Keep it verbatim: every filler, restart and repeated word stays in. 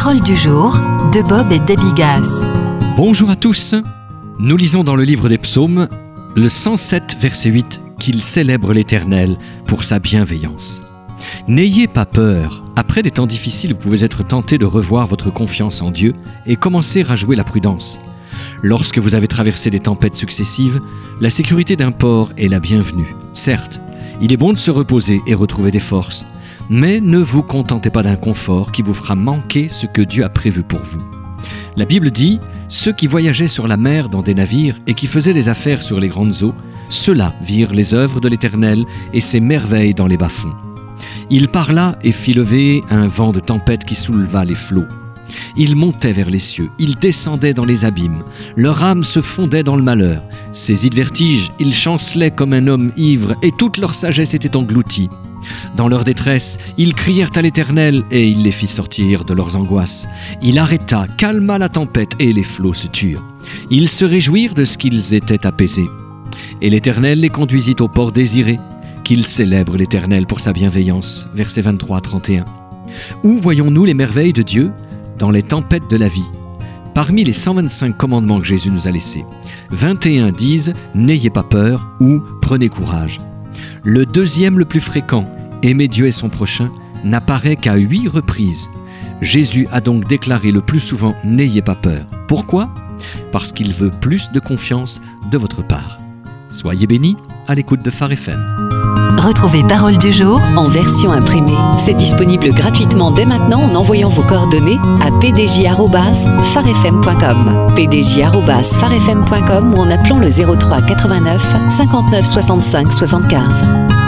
Parole du jour de Bob et Debbie Gass. Bonjour à tous. Nous lisons dans le livre des Psaumes, le cent sept, verset huit, qu'il célèbre l'Éternel pour sa bienveillance. N'ayez pas peur. Après des temps difficiles, vous pouvez être tenté de revoir votre confiance en Dieu et commencer à jouer la prudence. Lorsque vous avez traversé des tempêtes successives, la sécurité d'un port est la bienvenue. Certes, il est bon de se reposer et retrouver des forces, mais ne vous contentez pas d'un confort qui vous fera manquer ce que Dieu a prévu pour vous. La Bible dit « Ceux qui voyageaient sur la mer dans des navires et qui faisaient des affaires sur les grandes eaux, ceux-là virent les œuvres de l'Éternel et ses merveilles dans les bas-fonds. Il parla et fit lever un vent de tempête qui souleva les flots. Ils montaient vers les cieux, ils descendaient dans les abîmes, leur âme se fondait dans le malheur. Saisis de vertige, ils chancelaient comme un homme ivre et toute leur sagesse était engloutie. Dans leur détresse, ils crièrent à l'Éternel et il les fit sortir de leurs angoisses. Il arrêta, calma la tempête et les flots se turent. Ils se réjouirent de ce qu'ils étaient apaisés. Et l'Éternel les conduisit au port désiré. Qu'il célèbre l'Éternel pour sa bienveillance. Versets vingt-trois à trente et un. Où voyons-nous les merveilles de Dieu ? Dans les tempêtes de la vie. Parmi les cent vingt-cinq commandements que Jésus nous a laissés, vingt et un disent « N'ayez pas peur » ou « Prenez courage ». Le deuxième le plus fréquent, « Aimer Dieu et son prochain », n'apparaît qu'à huit reprises. Jésus a donc déclaré le plus souvent « N'ayez pas peur ». Pourquoi ? Parce qu'il veut plus de confiance de votre part. Soyez bénis à l'écoute de Phare F M. Retrouvez Parole du jour en version imprimée. C'est disponible gratuitement dès maintenant en envoyant vos coordonnées à p d j arobase phare f m point com, p d j arobase phare f m point com ou en appelant le zéro trois quatre-vingt-neuf cinquante-neuf soixante-cinq soixante-quinze.